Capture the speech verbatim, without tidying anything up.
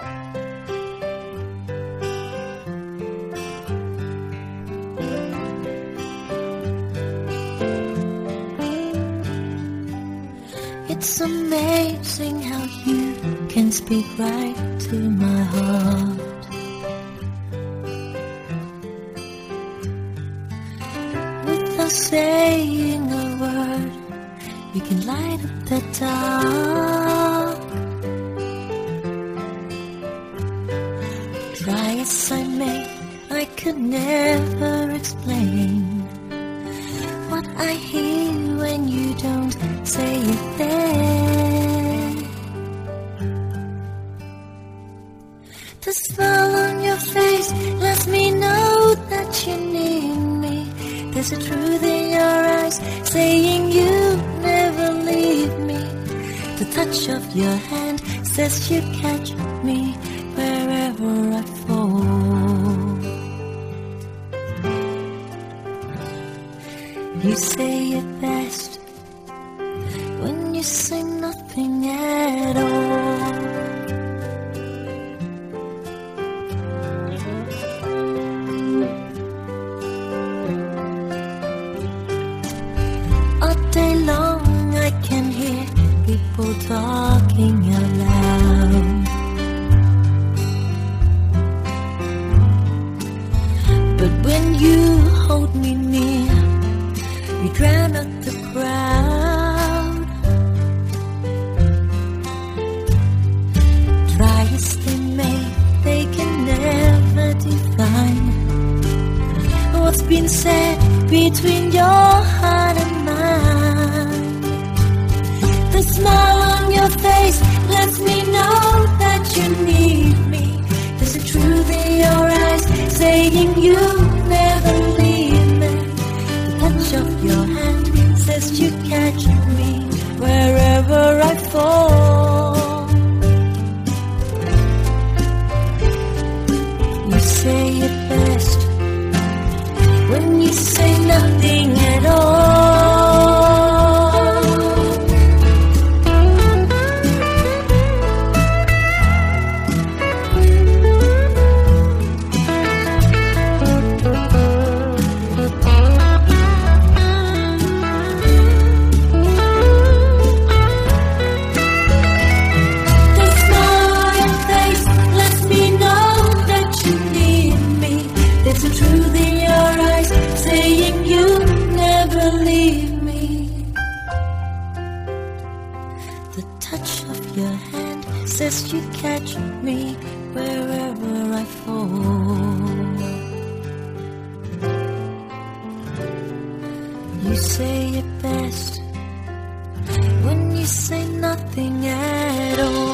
It's amazing how you can speak right to my heart. Without saying a word, you can light up the dark. Try as I may, I could never explain what I hear when you don't say it there. The smile on your face lets me know that you need me. There's a truth in your eyes saying you never leave me. The touch of your hand says you catch me wherever I fall. You say it best when you say nothing at all. All day long I can hear people talking out loud, but when you hold me near, you drown out the crowd. Try as they may, they can never define what's been said between your heart and mine. The smile on your face lets me know that you need me. There's a truth in your eyes saying you never leave me. Touch of your hand says you catch me wherever I fall. You say it best when you say nothing at all. There's a truth in your eyes saying you never leave me. The touch of your hand says you catch me wherever I fall. You say it best when you say nothing at all.